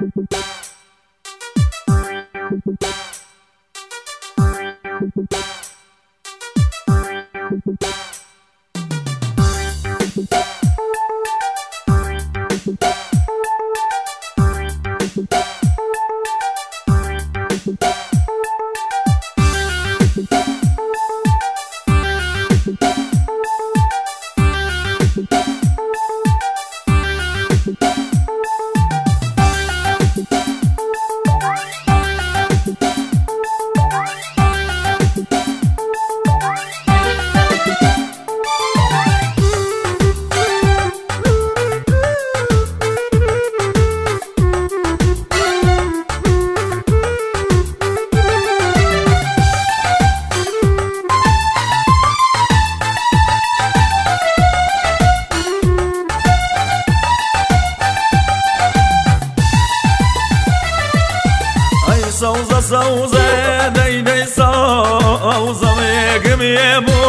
سوزه سوزه دی دی سوزه میگم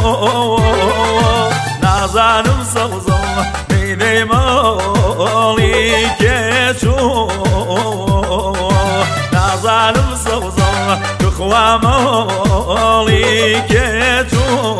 نازنم سوزه دی دی مالی که چو نازنم سوزه دخوا مالی که چو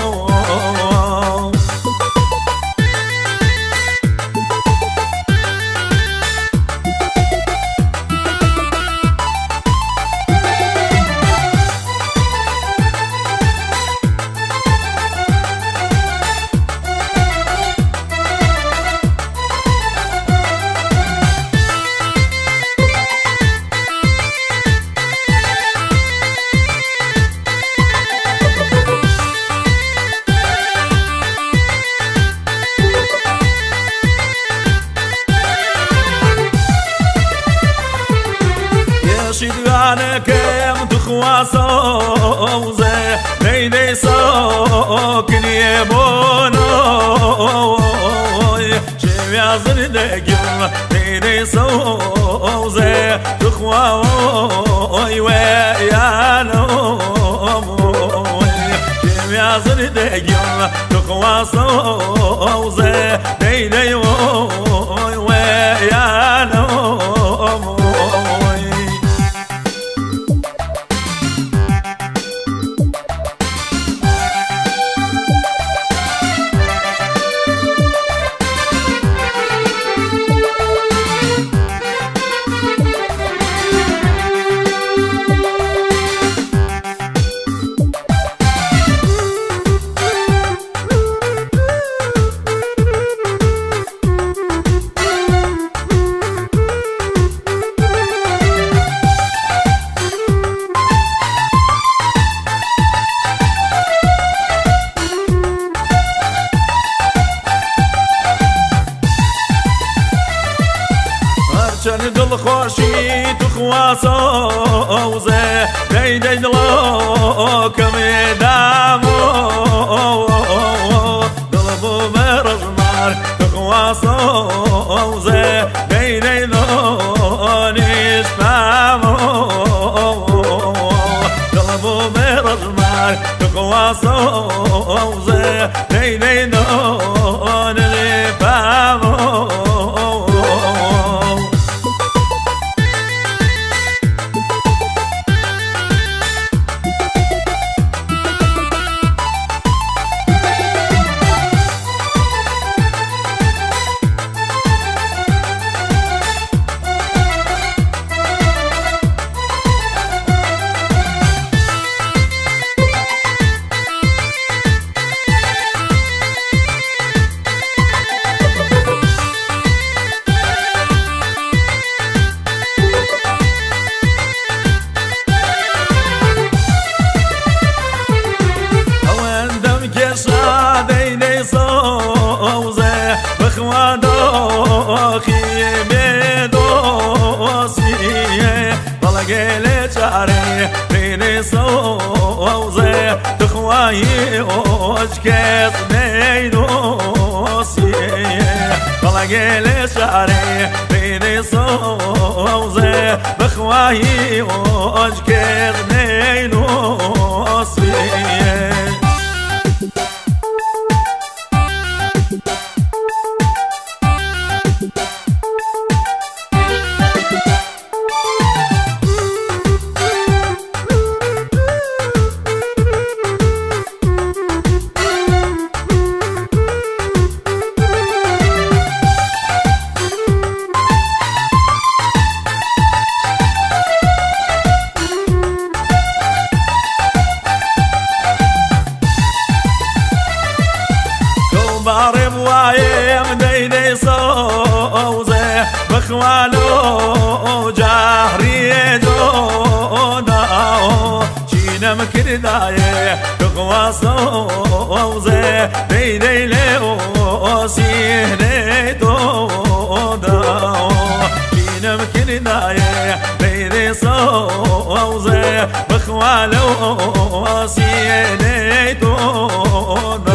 شدوانه کم دخوا سوزه نیدی ساکنی بونوی شویا زردگیم نیدی سوزه دخوا وی یانوی شویا زردگیم دخوا سوزه نیدی وی یانوی چند دل خوشی تو خواسوزه دی دی دلا کمی دامو دل بو مرزمار تو خواسوزه دی دی دانیش پامو دل بو مرزمار تو خواسوزه دی دی دانیش پامو گله چاره بین سوزه دخوایی اوج کس نیدوسیه بالا گله چاره بین سوزه دخوایی اوج کس نیدوسیه بخوالو جهري جونا شينم كردايه تقواصوزه دي لو سيهني تودا شينم كردايه دي صوزه بخوالو سيهني تودا